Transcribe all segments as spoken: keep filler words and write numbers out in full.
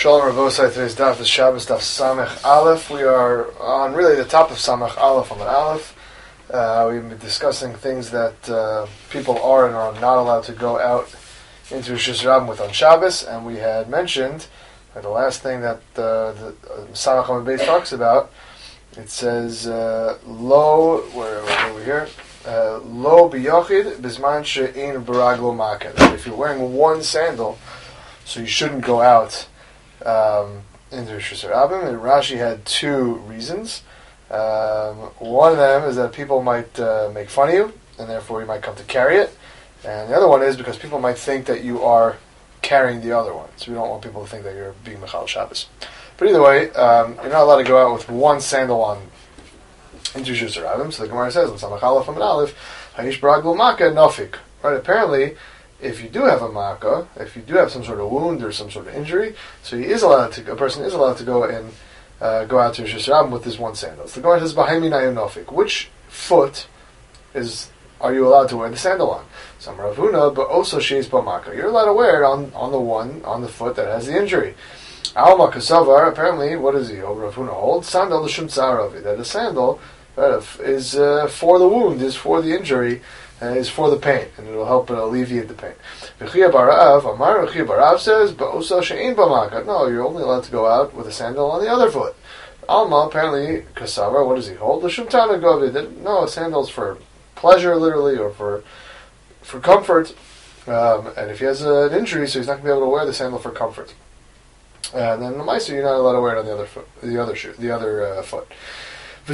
Shalom Rabosai, today's daf is Shabbos daf Samech Aleph. We are on really the top of Samech Aleph on the Aleph. Uh, we've been discussing things that uh, people are and are not allowed to go out into Rishus Rabbim with on Shabbos, and we had mentioned uh, the last thing that uh, the uh, Samech Amud Beis talks about. It says, uh, Lo, where, where are we here? Uh, Lo biyochid bisman she'in baraglo maked. If you're wearing one sandal, so you shouldn't go out um, into Rishus Rabbim. And Rashi had two reasons. Um, one of them is that people might uh, make fun of you, and therefore you might come to carry it. And the other one is because people might think that you are carrying the other one. So we don't want people to think that you're being Mechal Shabbos. But either way, um, you're not allowed to go out with one sandal on into Rishus Rabbim. So the Gemara says, Samech Aleph Amud Aleph, Hayish Baraglo Maked Nafik. Right? Apparently, if you do have a makkah, if you do have some sort of wound or some sort of injury, so he is allowed to, a person is allowed to go and uh, go out to Rishus Rabbim with this one sandal. So the Gemara says, B'hai minayim nafik. Which foot is are you allowed to wear the sandal on? Some Rav Huna, but also she's b'makkah. You're allowed to wear it on, on the one on the foot that has the injury. Alma kasavar. Apparently, what does he hold? Rav Huna holds sandal l'shum tzaravi. That a sandal right, is uh, for the wound, is for the injury. Uh, is for the pain, and it will help uh, alleviate the pain. Rechia Barav, Amar Rechia Barav says, "Ba'osa she'ein b'makkah." No, you're only allowed to go out with a sandal on the other foot. Alma, apparently, Kasavar, what does he hold? L'shum tana govi. No, sandals for pleasure, literally, or for for comfort. Um, and if he has uh, an injury, so he's not going to be able to wear the sandal for comfort. And then the Meiser, you're not allowed to wear it on the other foot, the other shoe, the other uh, foot. Ah,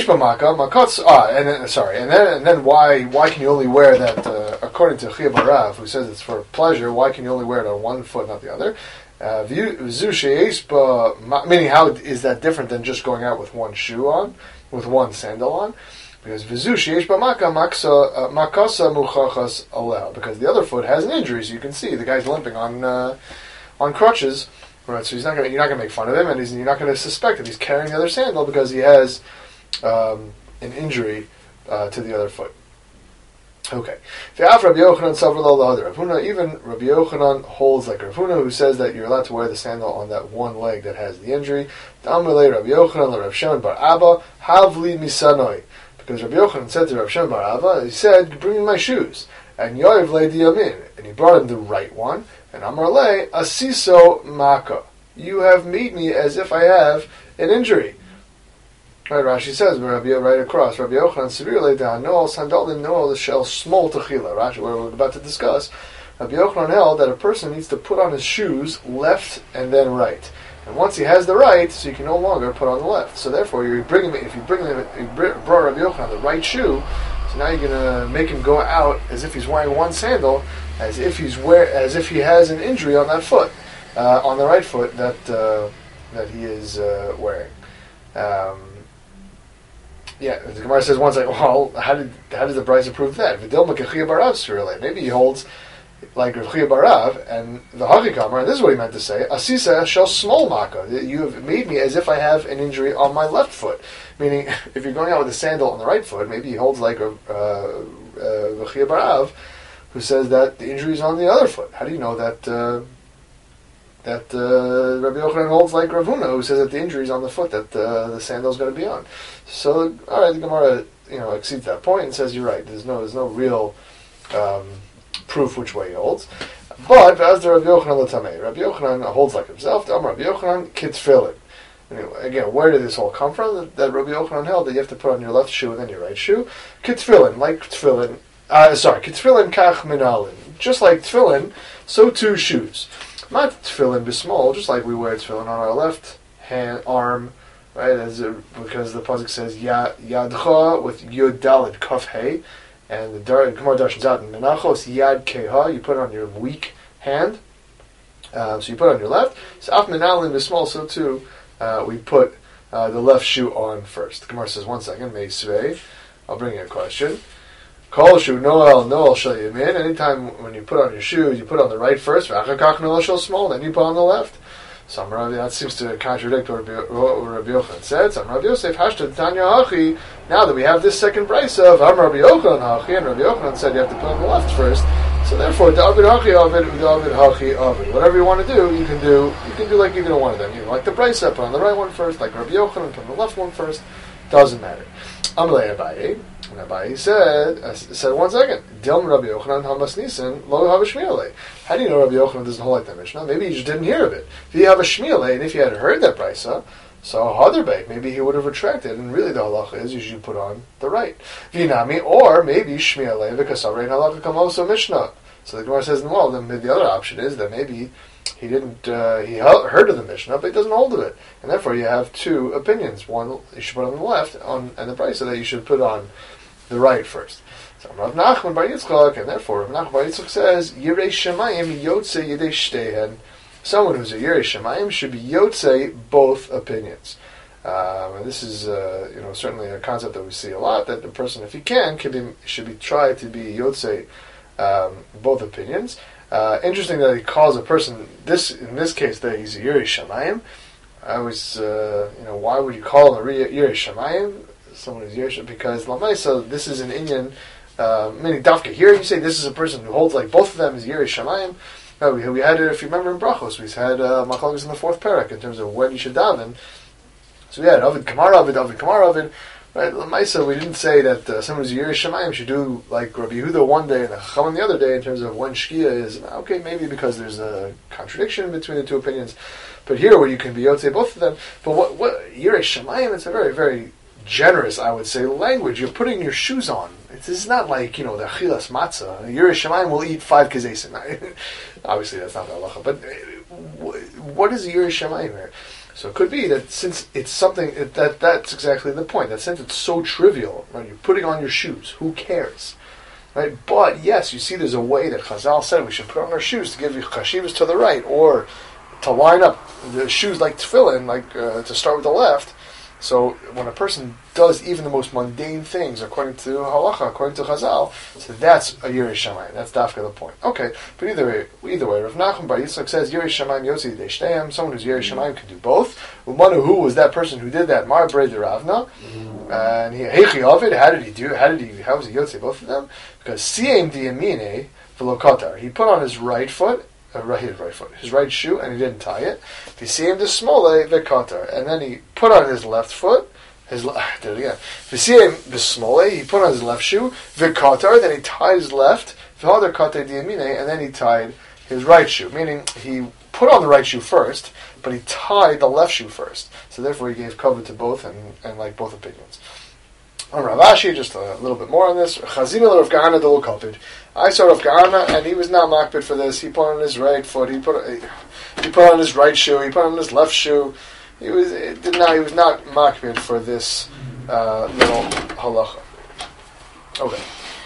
and then, sorry, and then and then why why can you only wear that? Uh, according to Chia Barav, who says it's for pleasure, why can you only wear it on one foot, not the other? Uh, meaning, how is that different than just going out with one shoe on, with one sandal on? Because v'zu makasa muchachas aleh, because the other foot has an injury, so you can see the guy's limping on uh, on crutches. Right, so he's not gonna, you're not going to make fun of him, and he's, you're not going to suspect that he's carrying the other sandal because he has um, an injury uh, to the other foot. Okay. Rabbi Yochanan Rav Huna, even Rabbi Yochanan holds like Rav Huna, who says that you're allowed to wear the sandal on that one leg that has the injury. Because Rabbi Yochanan said to Rav Shimon bar Abba, he said, "Bring me my shoes." And Yoav lay the yamin, and he brought him the right one. And Amar le asiso maka. You have made me as if I have an injury. Right, Rashi says, Rabbi right across, Rabbi Yochanan severely down, no, sandalim, no, the shell small techila. Rashi, where we're about to discuss, Rabbi Yochanan held that a person needs to put on his shoes left and then right. And once he has the right, so you can no longer put on the left. So therefore, you're bringing me, if you bring him, you brought Rabbi Yochanan the right shoe, so now you're going to make him go out as if he's wearing one sandal, as if he's wear, as if he has an injury on that foot, uh, on the right foot that uh, that he is uh, wearing. Um, yeah, the Gemara says once, like, well, how did how does the Brisa prove that? Maybe he holds like Rav Chia Barav, and the Hagikamar, and this is what he meant to say, Asisa shall small maka. You have made me as if I have an injury on my left foot. Meaning, if you're going out with a sandal on the right foot, maybe he holds like Rav uh, uh, Chia Barav, who says that the injury is on the other foot. How do you know that uh, that uh, Rabbi Yochanan holds like Rav Huna, who says that the injury is on the foot that uh, the sandal is going to be on? So, all right, the Gemara, you know, exceeds that point and says you're right. There's no, there's no real um, proof which way he holds. But as the Rabbi Yochanan l'tamei, Rabbi Yochanan holds like himself. The Rabbi Yochanan kitfilin. Anyway, again, where did this all come from? That, that Rabbi Yochanan held that you have to put on your left shoe and then your right shoe. Kitfilin, like tefillin. Uh, sorry, tefillin kach minalin. Just like tefillin, so too shoes. Not tefillin b'small, just like we wear tefillin on our left hand, arm, right? As a, because the pasuk says yad yadcha with yud dalid kaf hey, and the Gemara dashes out in menachos yad keha. You put it on your weak hand, uh, so you put it on your left. So af minalin b'small, so too uh, we put uh, the left shoe on first. The Gemara says one second, meisvei. I'll bring you a question. Kol shu noel noel shel yamin. Anytime when you put on your shoes, you put on the right first. V'achakach noel shel small. Then you put on the left. Some Rabbi, that seems to contradict what Rabbi, what Rabbi Yochanan said. Some Rabbi Yosef hashta Tanya hachi. Now that we have this second brisa of Am Rabbi Yochanan hachi, and Rabbi Yochanan said you have to put on the left first. So therefore, David Hachi Ovid, David Hachi Ovid. Whatever you want to do, you can do. You can do like either one of them. You know, like the Brisa, put on the right one first. Like Rabbi Yochanan, put on the left one first. Doesn't matter. Amalei Abaye. And Abaye said, uh, said one second. Dilm Rabbi Yochanan Hamas Nisan Lo Have a Shmiele. How do you know Rabbi Yochanan doesn't hold like that Mishnah? Maybe you just didn't hear of it. If you have a Shmiele, and if you had heard that Brisa, so Haderbek, maybe he would have retracted, and really the halacha is you should put on the right. Vinami, or maybe Shmiele v'kasavrein halacha kamoso Mishnah. So the Gemara says, well, then the other option is that maybe he didn't, uh, he heard of the Mishnah, but he doesn't hold of it, and therefore you have two opinions. One you should put on the left, on and the Brisa that you should put on the right first. So Rav Nachman bar Yitzchak, and therefore Rav Nachman bar Yitzchak says, Yirei Shemayim yotze yedei shtehen. Someone who's a Yirei Shemayim should be yotze both opinions. Um, and this is, uh, you know, certainly a concept that we see a lot. That the person, if he can, can be should be try to be yotze um, both opinions. Uh, interesting that he calls a person this in this case that he's a Yirei Shemayim. I was, uh, you know, why would you call him a Yirei Shemayim? Someone who's Yirei Shemayim, because Lamaisa, this is an Inyan. Uh, meaning Dafka here, you say this is a person who holds like both of them is Yirei Shemayim. No, we, we had it, if you remember in Brachos, we had uh, Machlokes in the fourth parak in terms of when you should daven. So we had Ovid Kamar Ovid, Ovid Kamar Ovid. Right, Lamaisa, we didn't say that uh, someone who's Yirei Shemayim should do like Rabbi Yehuda one day and the Chachamim the other day in terms of when Shkia is. Okay, maybe because there's a contradiction between the two opinions. But here, where you can be Yotzei both of them. But what, what Yirei Shemayim, it's a very, very generous, I would say, language. You're putting your shoes on. It's, it's not like, you know, the Achilas Matzah. Yirei Shemayim will eat five kazesim. Obviously, that's not the halacha. But what is Yirei Shemayim here? So it could be that since it's something, it, that that's exactly the point. That since it's so trivial, right? You're putting on your shoes. Who cares? Right? But yes, you see there's a way that Chazal said we should put on our shoes to give you chashivas to the right, or to line up the shoes like tefillin, like uh, to start with the left. So when a person does even the most mundane things according to halacha, according to Chazal, so that's a Yirei Shemayim. That's dafka the point. Okay, but either way, either way, Rav Nachman bar Yitzchak says Yirei Shemayim yotze yedei shteihem. Someone who's Yirei Shemayim can do both. Umanu, who was that person who did that? Mar Brei de Ravna, and he heichi Ovid. How did he do? How did he? How was he yotze both of them? Because siyem diyamine v'lo katar. He put on his right foot. Uh, right, his right foot, his right shoe, and he didn't tie it. If you see him to smole v'katar, and then he put on his left foot. His le- did it again. If you see him the smole, he put on his left shoe v'katar, then he tied his left v'hadar katar diamine, and then he tied his right shoe. Meaning he put on the right shoe first, but he tied the left shoe first. So therefore, he gave cover to both, and, and like both opinions. On Rav Ashi, just a little bit more on this. Chazimel Rav Kahana de Lokopid. I saw Rav Kahana, and he was not makpid for this. He put on his right foot. He put he put on his right shoe. He put on his left shoe. He was it did not. He was not makpid for this uh, little halacha. Okay.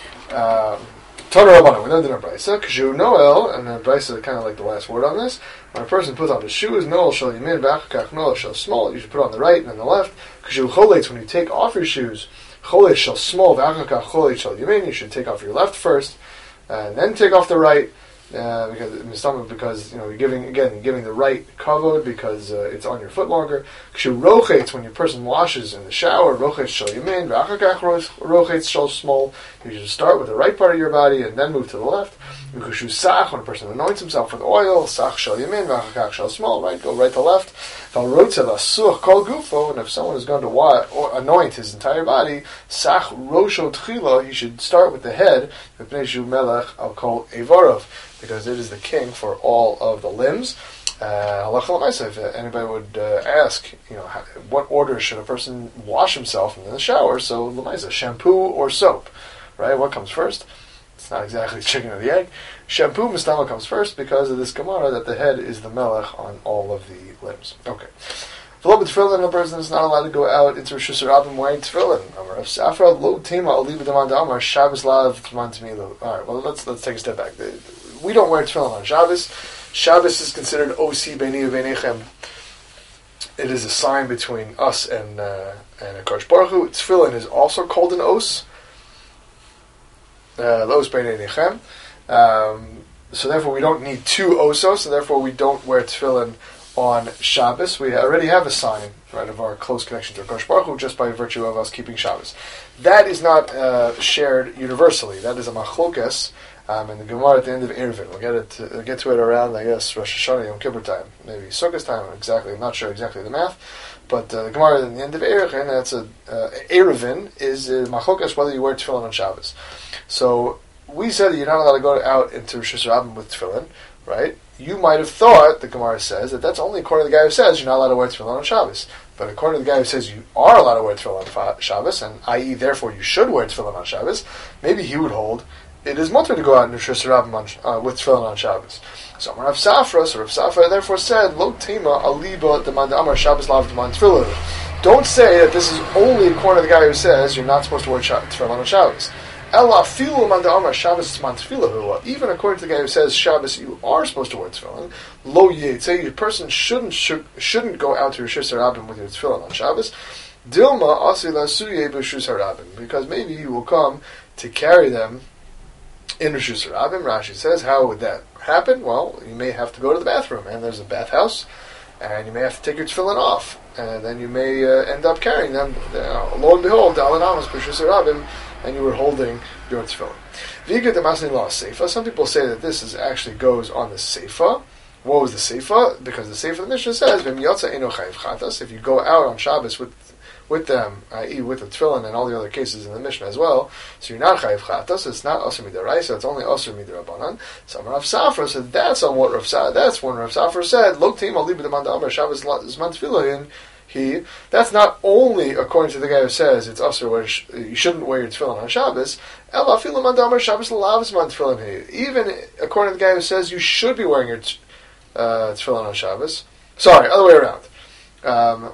Tana Rabbanan. We learned in a brisa. Kshu Noel, and the brisa is kind of like the last word on this. When a person puts on his shoes, Noel shall yamin, v'achakach Noel shall small. You should put on the right and then the left. Kshu Choletz, when you take off your shoes, Choletz shall small, v'achakach Choletz shall yamin. You should take off your left first, and then take off the right. Uh, because because you know you're giving again you're giving the right kavod because uh, it's on your foot longer. Kshu rochetz, when your person washes in the shower, rochetz shall yamin, v'achakach rochetz shall small. You should start with the right part of your body and then move to the left. Kshu sach, when a person anoints himself with oil, sach shall yamin, v'achakach shall small. Right, go right to left. V'alrotzev asuch kol gufo, and if someone is going to wa- or anoint his entire body, sach rosho tchila, he should start with the head. V'pnei shu melech al kol evarov, because it is the king for all of the limbs. Uh, if anybody would uh, ask, you know, how, what order should a person wash himself in the shower? So, l'maisa, shampoo or soap, right? What comes first? It's not exactly chicken or the egg. Shampoo, mistama, comes first because of this Gemara that the head is the melech on all of the limbs. Okay. V'lo b'tefillin, a person is not allowed to go out into Rosh Hashanah wearing tefillin. Amar of Safra lo tema oliva demanda amar Shabbos lav t'man tamilu. All right. Well, let's let's take a step back. We don't wear tefillin on Shabbos. Shabbos is considered osi beini u'beinechem. It is a sign between us and uh, and Hakadosh Baruch Hu. Tefillin is also called an os. Los beinechem. So therefore, we don't need two osos, and therefore we don't wear tefillin on Shabbos. We already have a sign, right, of our close connection to Hakadosh Baruch Hu just by virtue of us keeping Shabbos. That is not uh, shared universally. That is a machlokes Um, and the Gemara at the end of Eruvin. We'll get it. To, we'll get to it around, I guess, Rosh Hashanah, Yom Kippur time, maybe Sukkot time. Exactly, I'm not sure exactly the math, but uh, the Gemara at the end of Eruvin, that's a uh, Eruvin is uh, machokas whether you wear tefillin on Shabbos. So we said that you're not allowed to go out into Rosh Hashanah with tefillin, right? You might have thought, the Gemara says, that that's only according to the guy who says you're not allowed to wear tefillin on Shabbos. But according to the guy who says you are allowed to wear tefillin on Shabbos, and that is therefore you should wear tefillin on Shabbos, maybe he would hold it is mutter to go out in Rosh Hashanah uh, with tefillin on Shabbos. So Rav Safra, so Rav Safra therefore said, Lo tema aliba demand amar Shabbos lav demand tefillin. Don't say that this is only according to the guy who says you're not supposed to wear tefillin on Shabbos. Ella filu manda amar Shabbos demand tefillin. Even according to the guy who says Shabbos you are supposed to wear tefillin. Lo yetze, your person shouldn't should, shouldn't go out to Rosh Hashanah with your tefillin on Shabbos. Dilma asila suye b'shus harabim, because maybe you will come to carry them in Rosh Hashanah. Rashi says, how would that happen? Well, you may have to go to the bathroom, and there's a bathhouse, and you may have to take your tefillin off, and then you may uh, end up carrying them. Uh, lo and behold, Dalan Amos Rosh Hashanah, and you were holding your tefillin. Viga demasni la seifa. Some people say that this is actually goes on the seifa. What was the seifa? Because the seifa of the Mishnah says, "V'im yotza eno chayiv chatas." If you go out on Shabbos with with them, that is with the tefillin and all the other cases in the Mishnah as well, so you're not chayiv chatas. It's not asur midaraisa. It's only asur midarabanan. So Rav Safra said that's on what Rav Safra. That's when Rav Safra said, "Lo tim aliba demanda amar Shabbos zman tefillin." He that's not only according to the guy who says it's asur where you shouldn't wear your tefillin on Shabbos. Ela afilu manda amar Shabbos lav zman tefillin. Even according to the guy who says you should be wearing your uh, tefillin on Shabbos. Sorry, other way around. Um,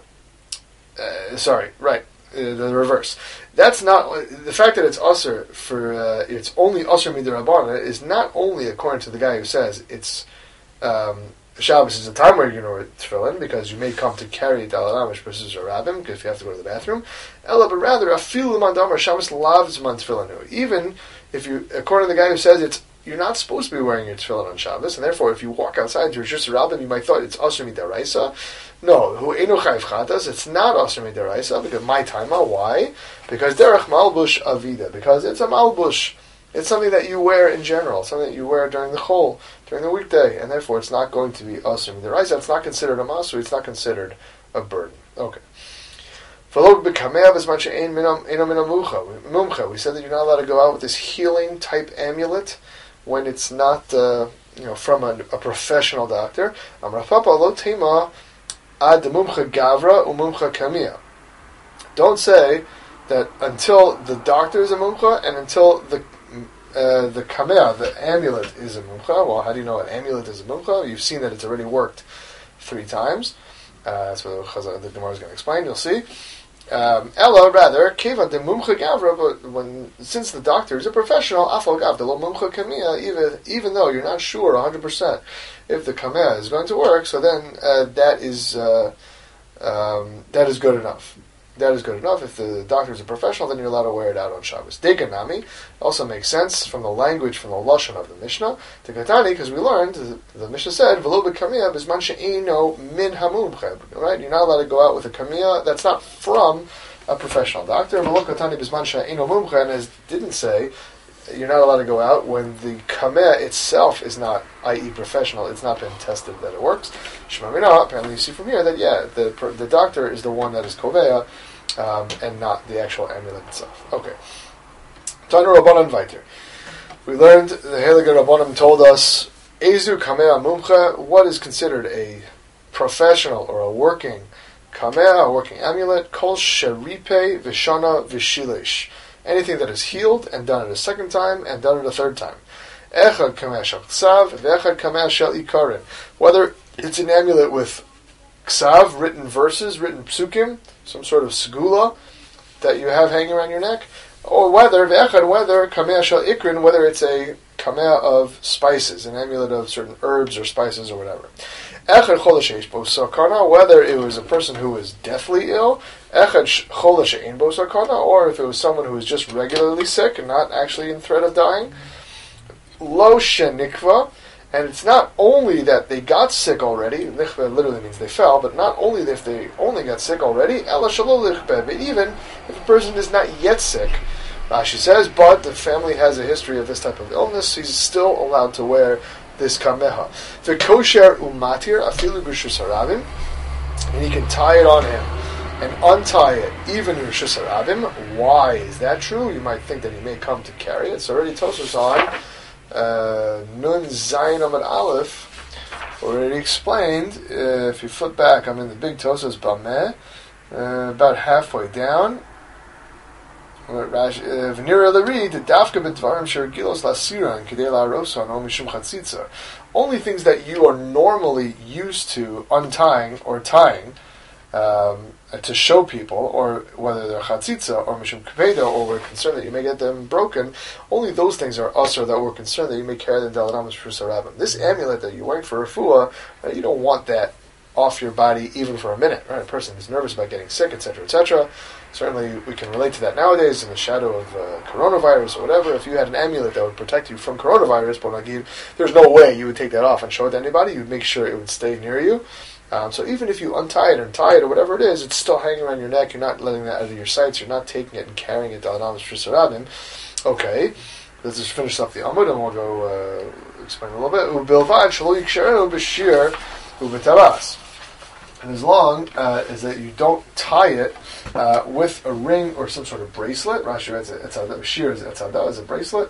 Uh, sorry, right, uh, the reverse. That's not the fact that it's usher for uh, it's only usher midirabana is not only according to the guy who says it's um, Shabbos is a time where you're going to wear tefillin because you may come to carry dalanamish versus a rabbin because you have to go to the bathroom. Ella, but rather afilu mandamar Shabbos lavs man tefillin. Even if you, according to the guy who says it's you're not supposed to be wearing your tefillin on Shabbos, and therefore, if you walk outside your Rosh Hashanah, you might thought it's asur midaraisa. No, hu enu chayiv chatas. It's not asur midaraisa because my taima. Why? Because derech malbush avida. Because it's a malbush. It's something that you wear in general, something that you wear during the chol, during the weekday, and therefore it's not going to be asur midaraisa. It's not considered a masu. It's not considered a burden. Okay. We said that you're not allowed to go out with this healing type amulet when it's not, uh, you know, from a, a professional doctor. Don't say that until the doctor is a mumcha and until the uh, the kamea, the amulet, is a mumcha. Well, how do you know an amulet is a mumcha? You've seen that it's already worked three times. Uh, that's what the Gemara is going to explain. You'll see. Um, Ella, rather, keva de mumcha gavra, but when since the doctor is a professional, afal gav de lo mumcha kamea, even even though you're not sure one hundred percent if the kamea is going to work, so then uh, that is uh, um, that is good enough. That is good enough. If the doctor is a professional, then you're allowed to wear it out on Shabbos. Dekanami also makes sense from the language, from the lashon of the Mishnah. Dekatani, because we learned the, the Mishnah said, "V'lo b'kamiyah b'zman she'eino min hamumcha." Right? You're not allowed to go out with a kamiyah that's not from a professional doctor. V'lo katani b'zman she'eino mumcha, and as didn't say, you're not allowed to go out when the kameh itself is not, that is professional. It's not been tested that it works. Shemamina, apparently you see from here that, yeah, the the doctor is the one that is koveya, um, and not the actual amulet itself. Okay. Tanu Rabbanan Viter. We learned, the Heilige Rabbanim told us, Ezu kameh mumcha, what is considered a professional or a working kameh, a working amulet, kol sheripe v'shana v'shilish. Anything that is healed and done it a second time and done it a third time. Echad kameh shel ksav v'echad kameh shel ikarin. Whether it's an amulet with ksav, written verses, written psukim, some sort of segula that you have hanging around your neck, or whether v'echad, whether kameh shel ikrin, whether it's a kameh of spices, an amulet of certain herbs or spices or whatever. Echad cholashesh bo sakana, whether it was a person who was deathly ill, echad cholashein bo sakana, or if it was someone who was just regularly sick and not actually in threat of dying. Lo shenikva, and it's not only that they got sick already, nichva literally means they fell, but not only if they only got sick already, ela shalo lichbe, but even if a person is not yet sick, Rashi says, but the family has a history of this type of illness, he's still allowed to wear this kameha. The kosher umatir afilu b'shus harabim, and he can tie it on him and untie it even in Rishus Harabim. Why is that true? You might think that he may come to carry it. So already Tosfos on uh, Nun Zayin Amud Aleph already explained. Uh, if you flip back, I'm in the big Tosfos Bameh, uh, about halfway down. V'nira l'ri the dafka b'dvarim sheregilos lasiran k'dei la'arosan o mishum chatzitza. Only things that you are normally used to untying or tying um, to show people, or whether they're chatzitza or mishum kaveda, or we're concerned that you may get them broken, only those things are usher that we're concerned that you may carry them dalaramas for sarabim. This amulet that you're wearing for refuah, uh, you don't want that off your body even for a minute. Right? A person is nervous about getting sick, et cetera, et cetera. Certainly, we can relate to that nowadays in the shadow of uh, coronavirus or whatever. If you had an amulet that would protect you from coronavirus, but there's no way you would take that off and show it to anybody. You'd make sure it would stay near you. Um, so even if you untie it and tie it or whatever it is, it's still hanging around your neck. You're not letting that out of your sights. You're not taking it and carrying it to Adamas Shusarabim. Okay, let's just finish up the Amud and we'll go uh, explain a little bit. Ubilvad shelo yiksheru b'shir u'b'taras. And as long uh, as that you don't tie it uh, with a ring or some sort of bracelet, Rashi writes it, shear is a bracelet,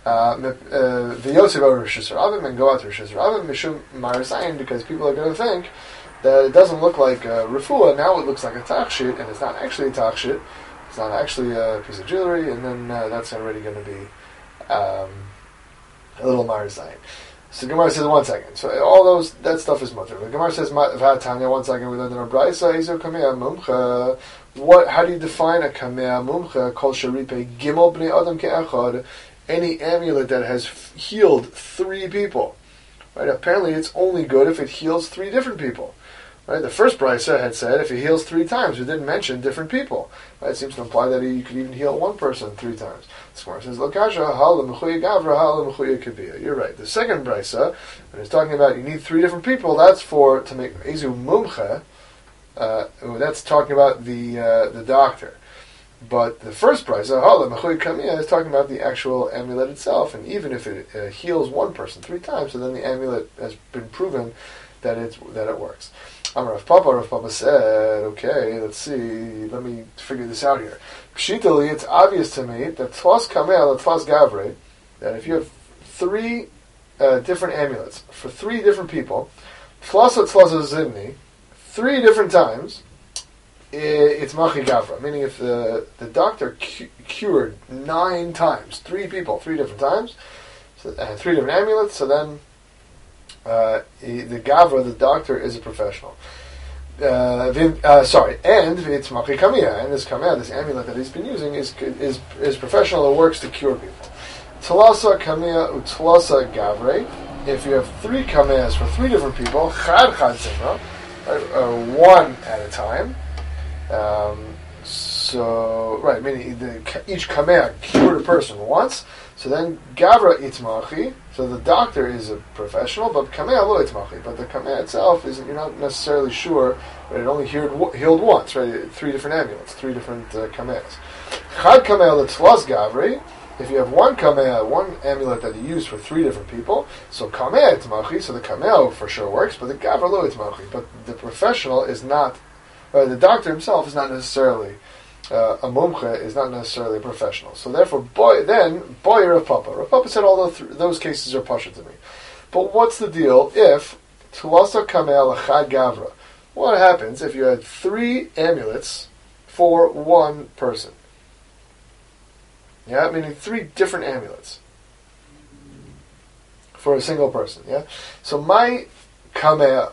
v'yosef over Rishus Harabim, and go out to Rishus Harabim, mishum marasayin, because people are going to think that it doesn't look like a refuah, now it looks like a tachshit, and it's not actually a tachshit, it's not actually a piece of jewelry, and then uh, that's already going to be um, a little marasayin. So Gemara says one second. So all those that stuff is mutter. The Gemara says Vatanya. One second. We learned in our brayso izo kamea mumcha. What? How do you define a kamea mumcha? Kol sharipe gimel bnei adam ke'echad. Any amulet that has healed three people. Right. Apparently, it's only good if it heals three different people. Right. The first brayso had said if he heals three times, we didn't mention different people. Right. It seems to imply that he, you could even heal one person three times. Gemara says, Lokasha, hala mechuya gavra, hala mechuya kibia. You're right. The second brisa, when it's talking about you need three different people, that's for, to make ezu mumcha, uh, that's talking about the uh, the doctor. But the first brisa, hala mechuya kibia, is talking about the actual amulet itself, and even if it uh, heals one person three times, so then the amulet has been proven that it's that it works. Amar Rav Papa, Rav Papa said, okay, let's see, let me figure this out here. Pshitali, it's obvious to me that Twas Kamel, Twas Gavre, that if you have three uh, different amulets for three different people, Twas Twas Zimni, three different times, it's Machi Gavra, meaning if the, the doctor cu- cured nine times, three people, three different times, so, and three different amulets, so then Uh, the Gavra, the doctor, is a professional. Uh, uh, sorry, and it's Machi Kamiya, and this Kamiya, this amulet that he's been using, is is is professional. It works to cure people. Talasa Kamiya utlasa Gavre. If you have three Kamiyas for three different people, Chad Chad Zimra, one at a time. Um, so right, meaning the, each Kamiya cured a person once. So then Gavra Itmachi, so the doctor is a professional, but Kamea lo Itmachi, but the Kamea itself is, you're not necessarily sure, but it only healed, healed once, right? Three different amulets, three different uh, Kameas. Chad Kamea L'Twas Gavri, if you have one Kamea, one amulet that you use for three different people, so Kamea Itmachi, so the Kamea for sure works, but the Gavra lo Itmachi, but the professional is not, uh, the doctor himself is not necessarily Uh, a mumcha, is not necessarily a professional. So therefore, boy, then, boy, Rav Papa. Rav Papa said all those, th- those cases are pasha to me. But what's the deal if Tulasa Kamel Achad Gavra? What happens if you had three amulets for one person? Yeah, meaning three different amulets for a single person. Yeah. So my Kamel.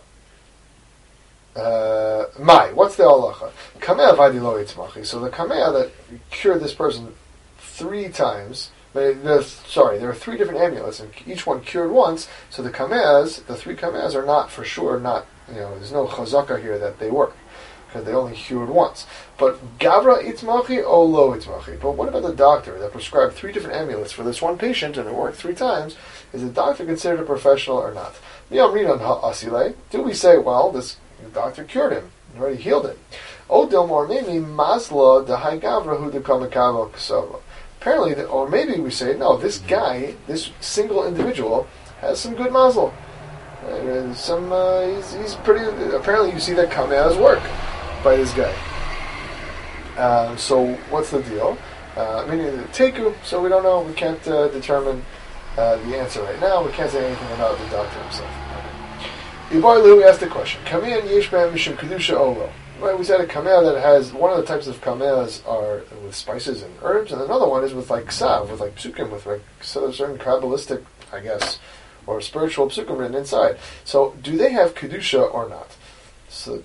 Uh, my, what's the halacha? Kamea vadi lo itzmachi. So the kamea that cured this person three times, sorry, there are three different amulets, and each one cured once, so the kameas, the three kameas are not, for sure, not, you know, there's no chazaka here that they work, because they only cured once. But gavra itzmachi o lo itzmachi. But what about the doctor that prescribed three different amulets for this one patient, and it worked three times? Is the doctor considered a professional or not? Do we say, well, this the doctor cured him, already healed him? Odil mor mimi masla the high gavra who the kamakavo kasova. apparently, the, or maybe we say, no, this guy, this single individual, has some good mazel. Uh, some, uh, he's, he's pretty, apparently you see that Kamea's work by this guy. Uh, so, what's the deal? Uh, meaning the Teku, so we don't know, we can't uh, determine uh, the answer right now, we can't say anything about the doctor himself. Ibar Lu asked the question, Kamea yesh b'hem mishum kedusha olo. Right, we said a kamea that has, one of the types of kameas are with spices and herbs, and another one is with like ksav, with like psukim, with like certain Kabbalistic, I guess, or spiritual psukim written inside. So, do they have kedusha or not? So,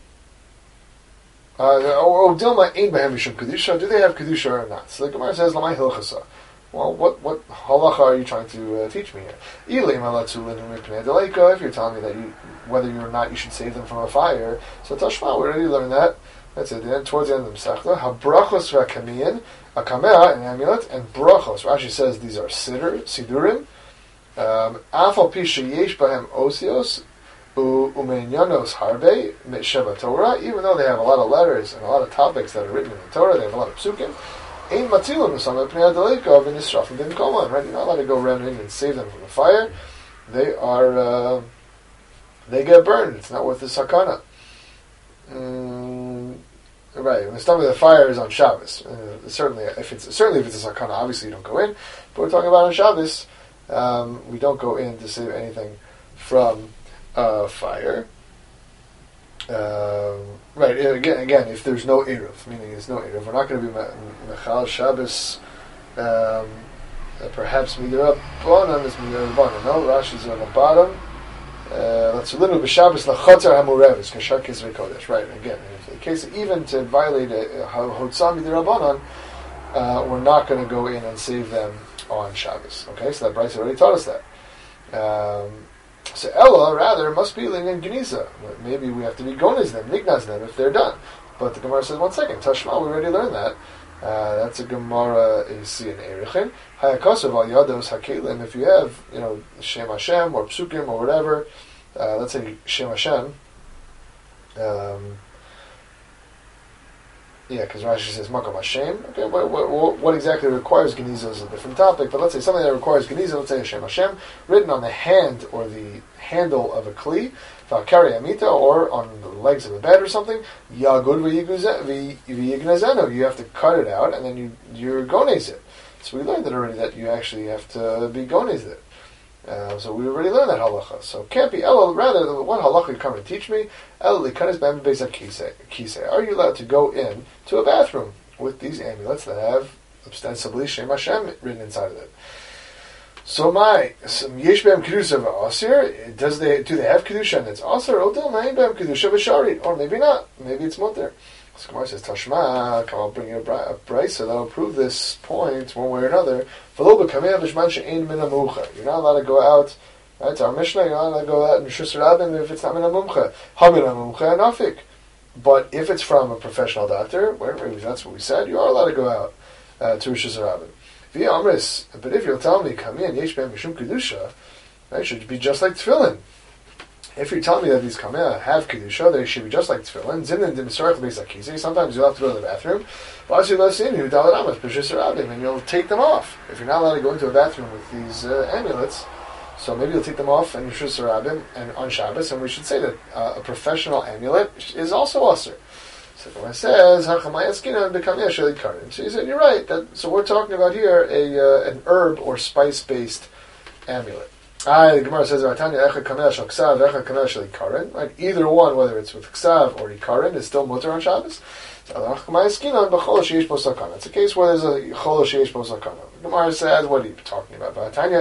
uh, or Dilma ein b'hem mishum kedusha, do they have kedusha or not? So the Gemara says, Lamai hilchasa. Well, what what halacha are you trying to uh, teach me here? If you're telling me that you, whether or not you should save them from a fire, so Tashma, we already learned that. That's it. Then towards the end of the Masechta, habrachos v'akamiyin, a kamea, an amulet, and brachos. Rashi says these are siddur, sidurim. Afal pi sheyesh bahem osios umenyanos harbe sheba Torah. Even though they have a lot of letters and a lot of topics that are written in the Torah, they have a lot of psukim. Ain't matilim some pnei adelekov in Yisrafim ben koman. Right, you're not allowed to go around in and save them from the fire. They are, uh, they get burned. It's not worth the sakana. Mm, right, when the stomach of the fire is on Shabbos, uh, certainly if it's certainly if it's a sakana, obviously you don't go in. But we're talking about on Shabbos, um, we don't go in to save anything from uh, fire. Um, right, again, again, if there's no Eruv, meaning there's no Eruv, we're not going to be Mechal Shabbos, um, uh, perhaps Midirabbanan is Midirabbanan. No, Rashi's on the bottom. Uh, let's a little bit Shabbos Lachotzer Hamurevis, Kashar Kisvei Kodesh. Right, again, in the case of even to violate a Hotzah Midirabbanan, uh, we're not going to go in and save them on Shabbos. Okay, so that Bryce already taught us that. Um, So Ella, rather, must be Ling and Geniza. Maybe we have to be Gonez them, Nignaz them, if they're done. But the Gemara says, one second, Tashma, we already learned that. Uh, that's a Gemara A C in Erichin. Hayakosov al Yados Hakelim, if you have, you know, Shem Hashem, or Psukim, or whatever, uh, let's say Shem Hashem, um, yeah, because Rashi says Makam Hashem. Okay, what, what, what exactly requires Geniza is a different topic, but let's say something that requires Geniza, let's say Hashem Hashem, written on the hand or the handle of a kli, Valkari Amita, or on the legs of a bed or something, Yagud v'yignazenu, you have to cut it out and then you, you're gonez it. So we learned that already, that you actually have to be gonez it. Uh, so we already learned that halacha. So it can't be Ella, rather, what halacha you come to teach me? Ella likanis b'em b'beis kisei. Are you allowed to go in to a bathroom with these amulets that have ostensibly Shem Hashem written inside of it? So my, some yesh b'em kedusha v'asir, does they, do they have kedusha and it's asir? Odil ma'im b'em kedusha v'sharit. Or maybe not. Maybe it's mutter. So Gemara says, Tashma, come on, bring you a brisa that'll prove this point one way or another. You're not allowed to go out, right? It's our Mishnah, you're not allowed to go out and Rishus Rabbim if it's not Mina Mumcha. Hamina Mumcha and Afik. But if it's from a professional doctor, wherever, that's what we said, you are allowed to go out uh, to Rishus Rabbim. Via Amris, but if you'll tell me, Kamiyan Yesh B'em Mishum Kedusha, it should be just like Tefillin. If you're telling me that these kameh have kedusha, they should be just like tefillin. Zinin dimsarach beisakisi. Sometimes you'll have to go to the bathroom. And you'll take them off. If you're not allowed to go into a bathroom with these uh, amulets, so maybe you'll take them off and Rishus Harabim and on Shabbos. And we should say that uh, a professional amulet is also asur. So the Gemara says, so you said, you're right. That, so we're talking about here a uh, an herb or spice based amulet. Ah, the Gemara says, right? Either one, whether it's with ksav or ikarin, is still mutter on Shabbos. It's a case where there's a chol sheish bo sakana. The Gemara says, what are you talking about?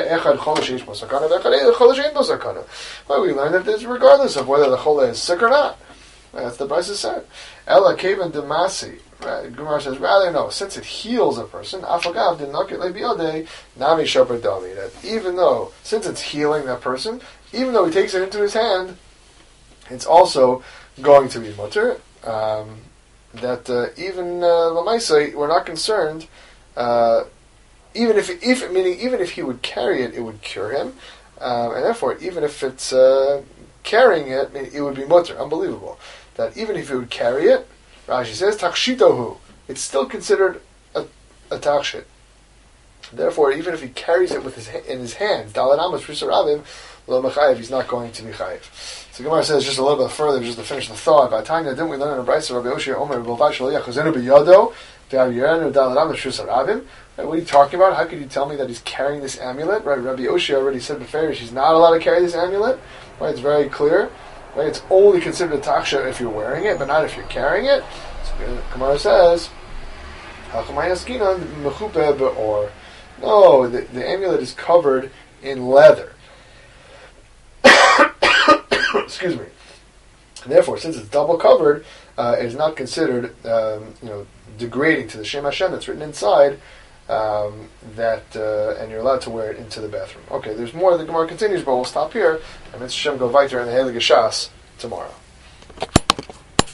Well, we learned that this regardless of whether the chol is sick or not. That's the Brisa said. Ella kaven demasi. Right, Gemara says, rather no, since it heals a person, afagav dinakit lebiode nami shoper dami. That even though, since it's healing that person, even though he takes it into his hand, it's also going to be mutter. Um, that uh, even lamaisa, uh, we're not concerned. Uh, even if, if meaning, even if he would carry it, it would cure him, um, and therefore, even if it's uh, carrying it, it would be mutter. Unbelievable. That even if he would carry it, Rashi says, Takshitohu. It's still considered a, a takshit. Therefore, even if he carries it with his in his hands, Dalet Amos Prisarabim, Lo Mechayev, he's not going to be chayev. So Gemara says just a little bit further, just to finish the thought. Vatanya, didn't we learn in a brayso Rabbi Oshia Omer B'Lvad Shaliach Chazenu B'Yado V'Avyerenu Dalet Amos Prisarabim? What are you talking about? How could you tell me that he's carrying this amulet? Right? Rabbi Oshia already said before he's not allowed to carry this amulet. Right? It's very clear. Right? It's only considered a taksha if you're wearing it, but not if you're carrying it. So Gemara says, or no, the, the amulet is covered in leather. Excuse me. And therefore, since it's double covered, uh, it is not considered, um, you know, degrading to the Shem Hashem that's written inside. Um, that uh, and you're allowed to wear it into the bathroom. Okay, there's more. The Gemara continues, but we'll stop here. And Mitzvah Shem go weiter in the Heilige Shas tomorrow.